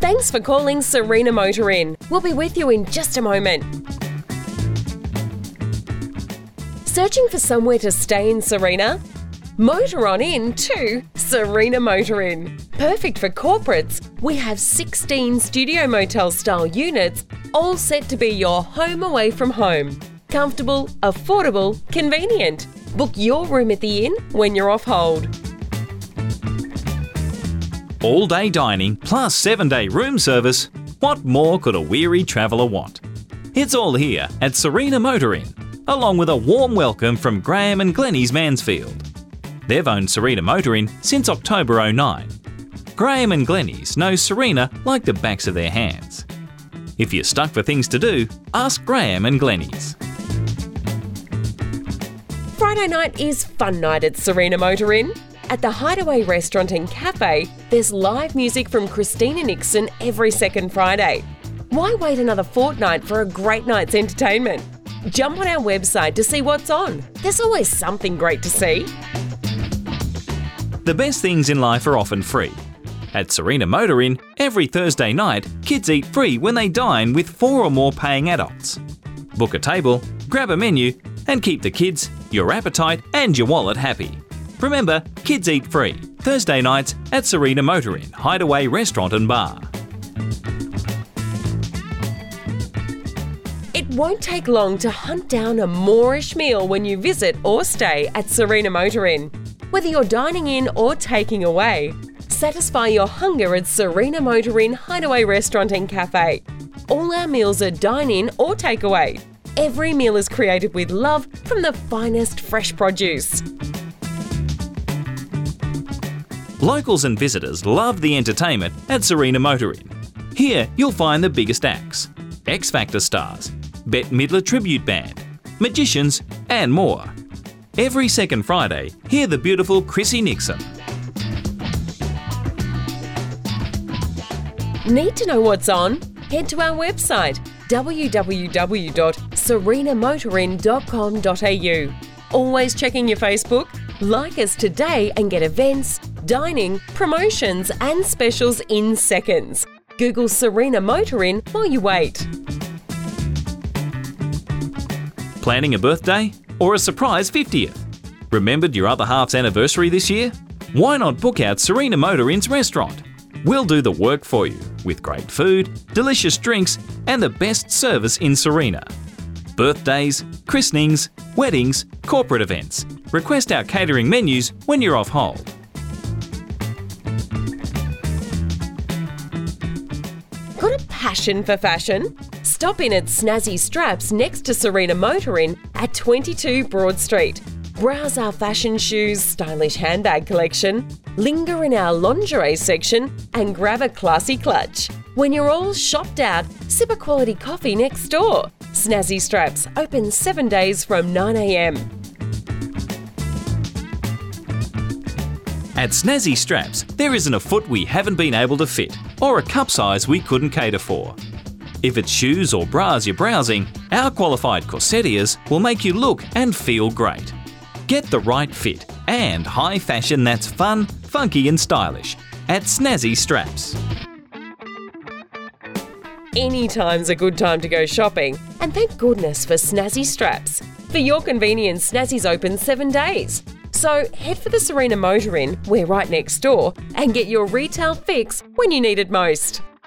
Thanks for calling Serena Motor Inn. We'll be with you in just a moment. Searching for somewhere to stay in Serena? Motor on in to Serena Motor Inn. Perfect for corporates, we have 16 studio motel style units, all set to be your home away from home. Comfortable, affordable, convenient. Book your room at the inn when you're off hold. All-day dining plus 7-day room service. What more could a weary traveller want? It's all here at Serena Motor Inn, along with a warm welcome from Graham and Glennie's Mansfield. They've owned Serena Motor Inn since October 09. Graham and Glennie's know Serena like the backs of their hands. If you're stuck for things to do, ask Graham and Glennie's. Friday night is fun night at Serena Motor Inn. At the Hideaway Restaurant and Cafe, there's live music from Christina Nixon every second Friday. Why wait another fortnight for a great night's entertainment? Jump on our website to see what's on. There's always something great to see. The best things in life are often free. At Serena Motor Inn, every Thursday night, kids eat free when they dine with 4 or more paying adults. Book a table, grab a menu, and keep the kids, your appetite, and your wallet happy. Remember, kids eat free. Thursday nights at Serena Motor Inn, Hideaway Restaurant and Bar. It won't take long to hunt down a Moorish meal when you visit or stay at Serena Motor Inn. Whether you're dining in or taking away, satisfy your hunger at Serena Motor Inn, Hideaway Restaurant and Cafe. All our meals are dine-in or takeaway. Every meal is created with love from the finest fresh produce. Locals and visitors love the entertainment at Serena Motor Inn. Here you'll find the biggest acts, X Factor stars, Bette Midler Tribute Band, magicians and more. Every second Friday, hear the beautiful Chrissy Nixon. Need to know what's on? Head to our website www.serenamotorin.com.au. Always checking your Facebook? Like us today and get events, dining, promotions and specials in seconds. Google Serena Motor Inn while you wait. Planning a birthday or a surprise 50th? Remembered your other half's anniversary this year? Why not book out Serena Motor Inn's restaurant? We'll do the work for you with great food, delicious drinks and the best service in Serena. Birthdays, christenings, weddings, corporate events. Request our catering menus when you're off hold. Got a passion for fashion? Stop in at Snazzy Straps next to Serena Motor Inn at 22 Broad Street. Browse our fashion shoes, stylish handbag collection, linger in our lingerie section and grab a classy clutch. When you're all shopped out, sip a quality coffee next door. Snazzy Straps open 7 days from 9 a.m. At Snazzy Straps, there isn't a foot we haven't been able to fit or a cup size we couldn't cater for. If it's shoes or bras you're browsing, our qualified corsetiers will make you look and feel great. Get the right fit and high fashion that's fun, funky and stylish at Snazzy Straps. Anytime's a good time to go shopping, and thank goodness for Snazzy Straps. For your convenience, Snazzy's open 7 days. So head for the Serena Motor Inn, we're right next door, and get your retail fix when you need it most.